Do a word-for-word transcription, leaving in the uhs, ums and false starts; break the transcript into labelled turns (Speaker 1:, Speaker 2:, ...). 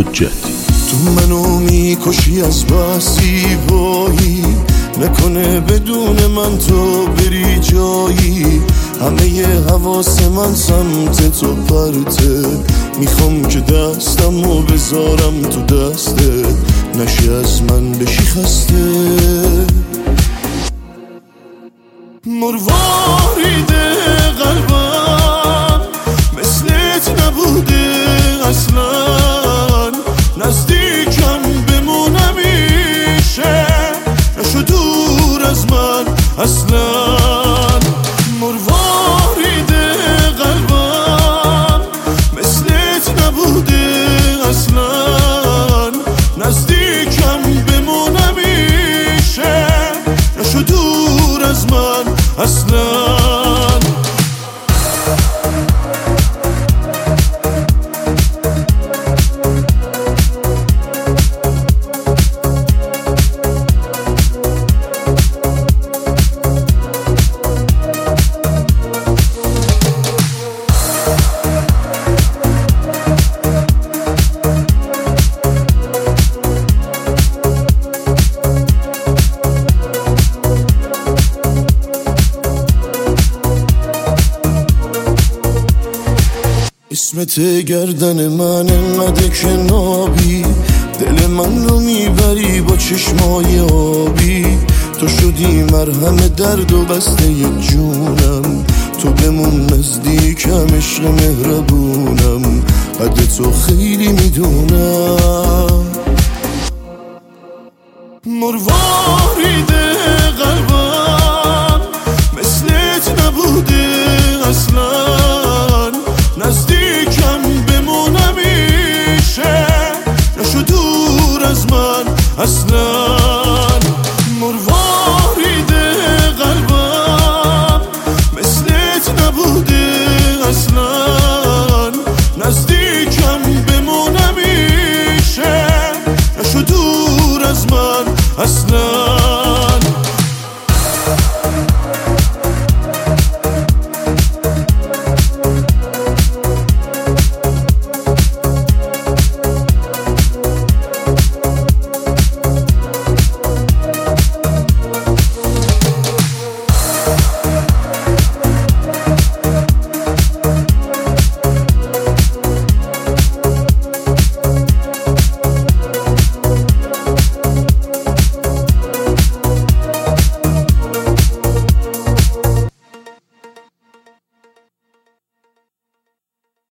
Speaker 1: حجتی.
Speaker 2: تو منو میکشی از بسی وایی، نکنه بدون من تو بری جایی. همه ی حواس من سمت تو پرته، میخوام که دستمو بذارم تو دستت، نشی از من بشی خسته. مرواریده قلبم مثلت نبوده اصلا، نزدیکم بمونه میشه، نشو دور از من اصلا. مرواریده قلبم مثلت نبوده اصلا، نزدیکم بمونه میشه، نشو دور از من اصلا. اسمت گردن من انقدر که نابی، دل من رو میبری با چشمای آبی. تو شدی مرهم درد و بسته جونم، تو بمون نزدیکم عشق مهربونم، قدر تو خیلی میدونم. مرواریده